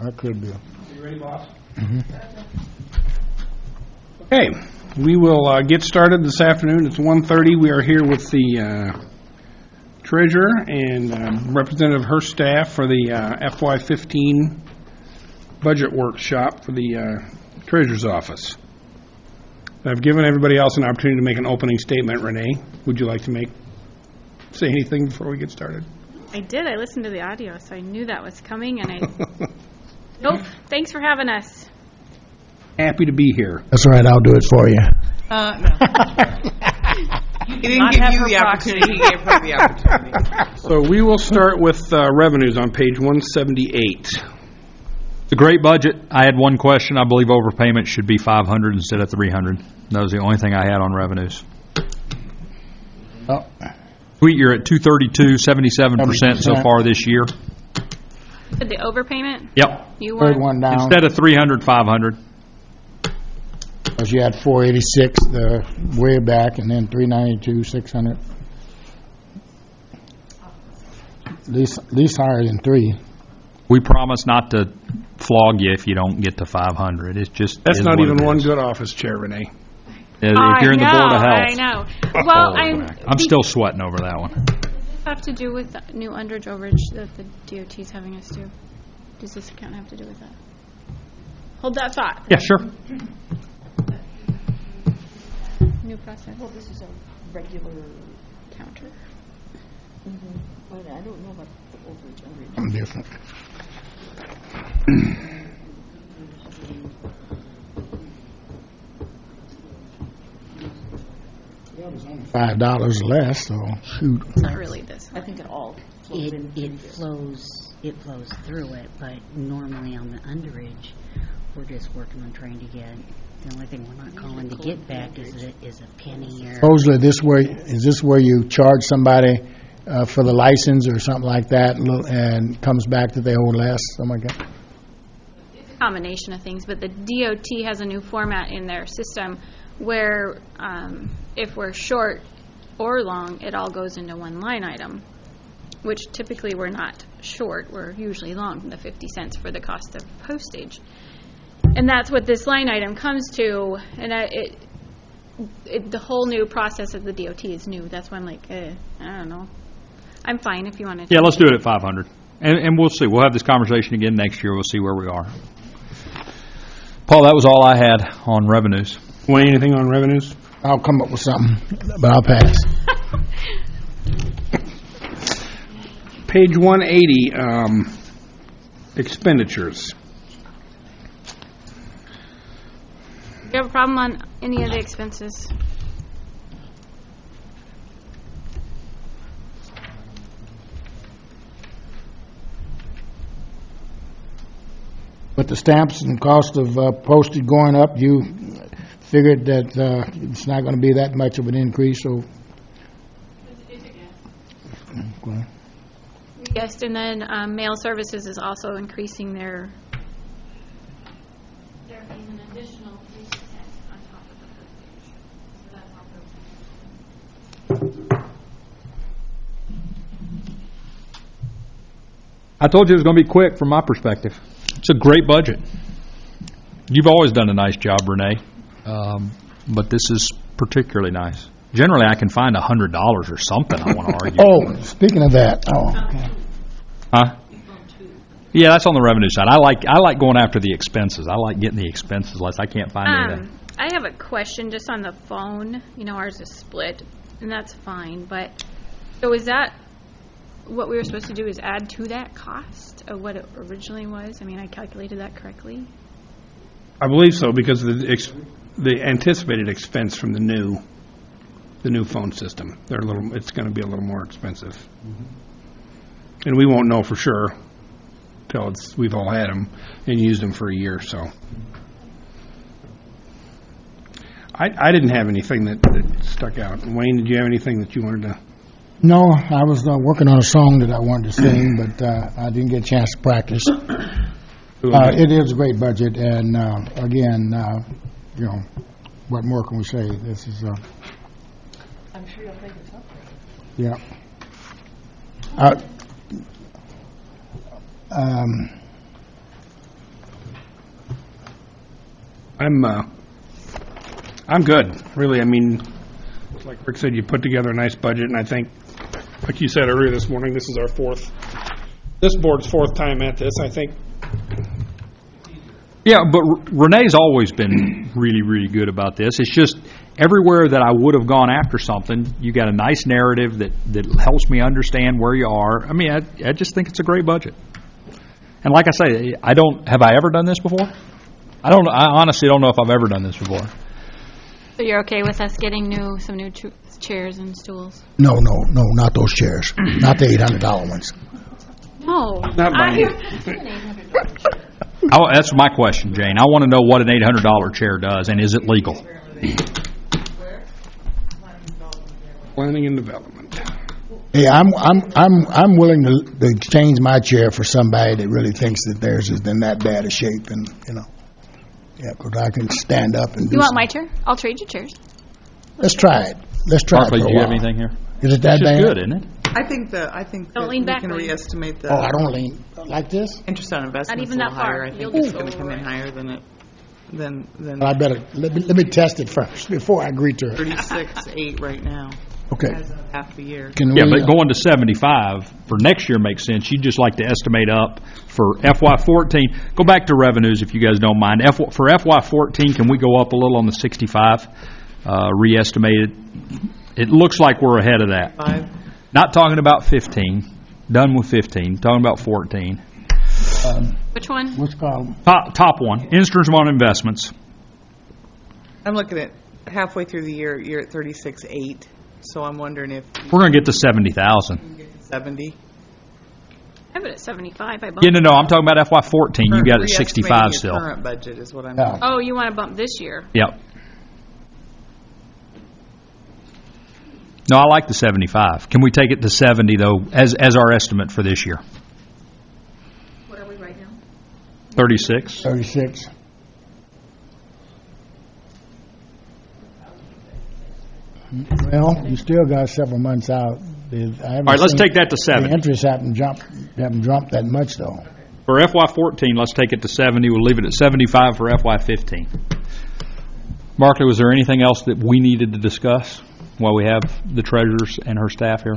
That could be. You ready, boss? Okay, we will get started this afternoon. It's 1:30. We are here with the treasurer and representative of her staff for the FY15 budget workshop for the treasurer's office. I've given everybody else an opportunity to make an opening statement. Renee, would you like to say anything before we get started? I did. I listened to the audio, so I knew that was coming, and Nope. Thanks for having us. Happy to be here. That's all right. I'll do it for you. No. He didn't give you the opportunity. He gave her the opportunity. So we will start with revenues on page 178. It's a great budget. I had one question. I believe overpayment should be 500 instead of 300. That was the only thing I had on revenues. Oh. Sweet, you're at 232, 77% so far this year. Did the overpayment? Yep. You Third won. one down. Instead of 300, 500. Because you had 486 way back, and then 392, 600. At least higher than 3. We promise not to flog you if you don't get to 500. It's just That's is not what even it one is. good office chair, Renee. If you're in the Board of Health. I know. Well, I'm still sweating over that one. have to do with the new underage overage that the DOT is having us do. Does this account have to do with that? Hold that thought. Yeah, sure. New process. Well, this is a regular Counter. But I don't know about the overage underage. I'm different. $5 less, so shoot. It's not really this. I think it all flows It flows through it, but normally on the underage, we're just working on trying to get, the only thing we're not calling to get back is a penny or... Supposedly is this where you charge somebody for the license or something like that, and comes back that they owe less, something like that? It's a combination of things, but the DOT has a new format in their system where if we're short or long, it all goes into one line item, which typically we're not short. We're usually long, the 50 cents for the cost of postage. And that's what this line item comes to, and the whole new process of the DOT is new. That's why I'm like, I don't know. I'm fine if you want to. Yeah, let's do it at 500. And we'll see. We'll have this conversation again next year. We'll see where we are. Paul, that was all I had on revenues. Wayne, anything on revenues? I'll come up with something, but I'll pass. Page 180, expenditures. Do you have a problem on any of the expenses? With the stamps and cost of postage going up, you figured that it's not going to be that much of an increase, so... Okay. Yes, and then mail services is also increasing their being an additional 3% on top of the postage. So that's also. I told you it was going to be quick from my perspective. It's a great budget. You've always done a nice job, Renee, but this is particularly nice. Generally, I can find $100 or something I want to argue. Oh, speaking of that, okay. Huh? Yeah, that's on the revenue side. I like going after the expenses. I like getting the expenses less. I can't find anything. I have a question just on the phone. You know, ours is split, and that's fine. But so is that what we were supposed to do? Is add to that cost of what it originally was? I mean, I calculated that correctly. I believe so, because the anticipated expense from the new phone system, it's going to be a little more expensive. Mm-hmm. And we won't know for sure till we've all had them and used them for a year. So I didn't have anything that stuck out. Wayne, did you have anything that you wanted to? No, I was working on a song that I wanted to sing, but I didn't get a chance to practice. It is a great budget, and again, you know, what more can we say? This is. I'm sure you'll think it's up there. Yeah. I'm good, really. I mean, like Rick said, you put together a nice budget, and I think, like you said earlier this morning, this is this board's fourth time at this. I think. Yeah, but Renee's always been really, really good about this. It's just everywhere that I would have gone after something, you got a nice narrative that helps me understand where you are. I mean, I just think it's a great budget. And like I say, have I ever done this before? I honestly don't know if I've ever done this before. So you're okay with us getting some new chairs and stools? No, not those chairs. Not the $800 ones. No. Not mine. That's my question, Jane. I want to know what an $800 chair does, and is it legal? Planning and development. Hey, I'm willing to exchange my chair for somebody that really thinks that theirs is in that bad a shape, and because I can stand up and do. You want something. my chair? I'll trade you chairs. Let's try it. Let's try Barclay, it for a do you while. have anything here? Is it that It's just bad? good, isn't it? I think Don't that lean we back, can Wayne. reestimate the Oh, I don't lean like this. interest on investments even a little that far. higher. I think You'll it's just going to go come in right. higher than I better let me test it first before I agree to it. 36.8 right now. Okay. As of half the year. Can Yeah, we, but going to 75 for next year makes sense. You'd just like to estimate up for FY14. Go back to revenues if you guys don't mind. For FY14, can we go up a little on the 65? Re-estimate it. It looks like we're ahead of that. 5. Not talking about 15. Done with 15. Talking about 14. Which one? what's called? Top one. Instruments Investments. I'm looking at halfway through the year, you're at 36.8. So I'm wondering if We're going to get to 70,000. you get to 70. I have it at 75. I bumped. Yeah, no, I'm talking about FY14. You got it at Reestimating 65 your still. Current budget is what I'm. Yeah. Oh, you want to bump this year? Yep. No, I like the 75. Can we take it to 70, though, as our estimate for this year? What are we right now? 36? 36. Well, you still got several months out. All right, let's take that to The 70. interest haven't jumped that much, though. For FY14, let's take it to 70. We'll leave it at 75 for FY15. Barclay, was there anything else that we needed to discuss while we have the treasurers and her staff here?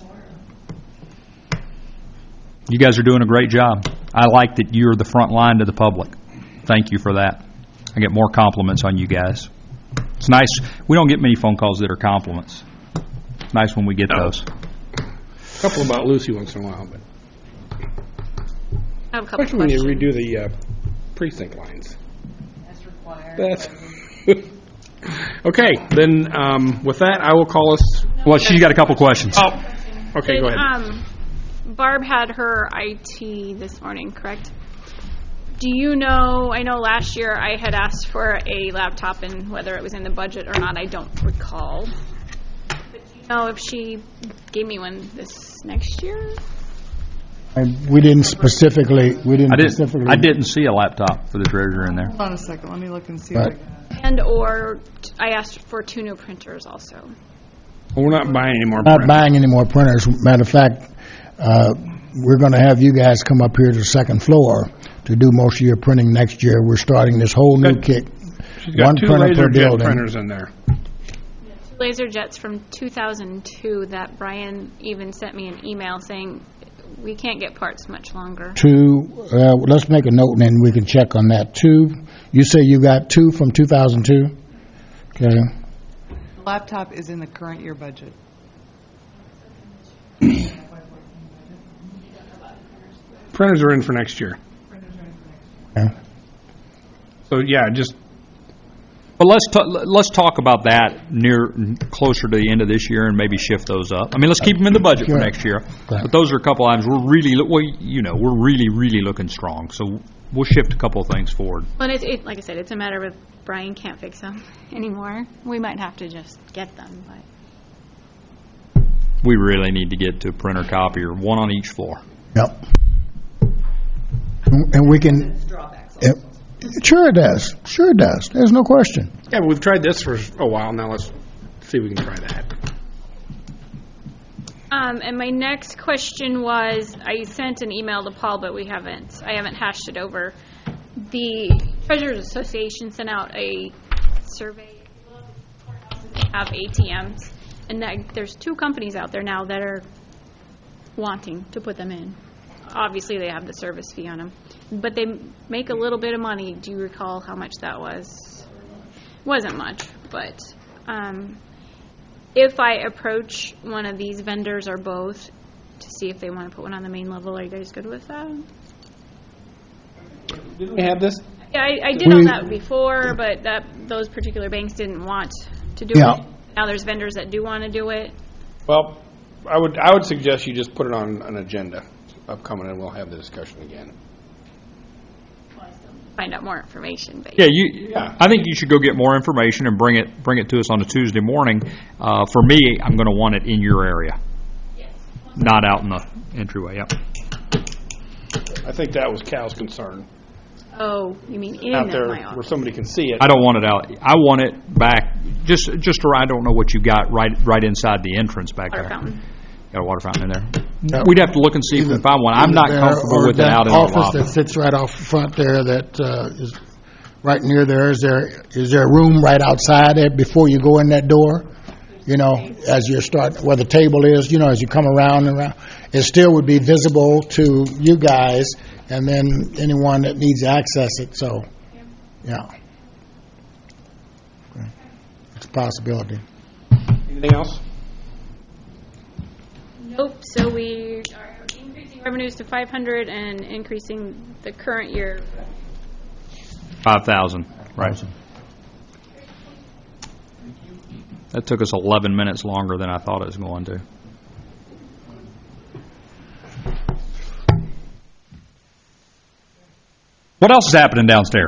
You guys are doing a great job. I like that you're the front line to the public. Thank you for that. I get more compliments on you guys. It's nice. We don't get many phone calls that are compliments. It's nice when we get those. A couple about Lucy once in a while, but I have a couple especially when you questions. redo the precinct lines. That's required. That's okay. Then with that, I will call us. Well, she's got a couple questions. Oh, okay. Go ahead. Barb had her IT this morning, correct? Do you know, I know last year I had asked for a laptop and whether it was in the budget or not, I don't recall. But do you know if she gave me one this next year? We didn't specifically. I didn't see a laptop for the treasurer in there. Hold on a second. Let me look and see. Right. And or I asked for 2 new printers also. We're not buying any more. Not print. buying any more printers. Matter of fact, we're going to have you guys come up here to the second floor to do most of your printing next year. We're starting this whole new kit. She's got One 2 printer per LaserJet building. printers in there. LaserJets from 2002 that Brian even sent me an email saying we can't get parts much longer. 2, let's make a note and then we can check on that. 2, you say you got 2 from 2002? Okay. The laptop is in the current year budget. Printers are in for next year. Okay. So yeah, just But let's talk about that closer to the end of this year and maybe shift those up. I mean, let's keep them in the budget for Sure. next year. Right. But those are a couple items we're really looking strong. So we'll shift a couple of things forward. But it like I said, it's a matter of Brian can't fix them anymore. We might have to just get them, but We really need to get to a printer copier, one on each floor. Yep. And we can. Sure it does. Sure it does. There's no question. yeah, but we've tried this for a while now. Let's see if we can try that. And my next question was, I sent an email to Paul, but I haven't hashed it over. The Treasurers Association sent out a survey. They have ATMs, and there's 2 companies out there now that are wanting to put them in. Obviously, they have the service fee on them, but they make a little bit of money. Do you recall how much that was? Wasn't much, but if I approach one of these vendors or both to see if they want to put one on the main level, are you guys good with that? Didn't we have this? Yeah, I did all that before, but those particular banks didn't want to do it. Now there's vendors that do want to do it. Well, I would suggest you just put it on an agenda upcoming, and we'll have the discussion again. Find out more information. But Yeah. I think you should go get more information and bring it to us on a Tuesday morning. For me, I'm going to want it in your area, not out in the entryway. Yep. I think that was Cal's concern. Oh, you mean in Out there my where office? somebody can see it. I don't want it out. I want it back, just where I don't know what you got right inside the entrance back Water there. fountain. Got a water fountain in there. No. We'd have to look and see if we can find one. I'm not Either there comfortable or with it that out in the office lobby. that sits right off front there that is right near there. Is there a room right outside it before you go in that door? You know, as you start, where the table is, you know, as you come around and around, it still would be visible to you guys and then anyone that needs to access it, so, yeah. Okay. It's a possibility. Anything else? Nope. So we are increasing revenues to 500 and increasing the current year. 5,000, right. That took us 11 minutes longer than I thought it was going to. What else is happening downstairs?